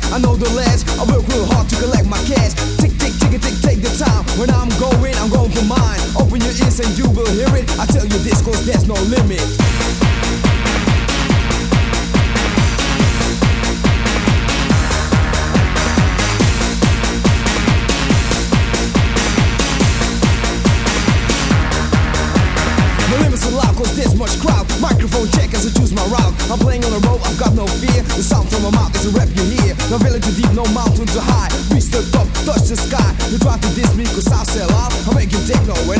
I know the lads. I work real hard to collect my cash. Tick, tick, tick, tick, take the time. When I'm going for mine. Open your ears and you will hear it. I tell you this cause there's no limit. Cause there's much crowd. Microphone check as I choose my route. I'm playing on the road, I've got no fear. The sound from my mouth is a rap you hear. No valley too deep, no mountain too high. Reach the top, touch the sky. You try to diss me cause I sell out. I make you take no when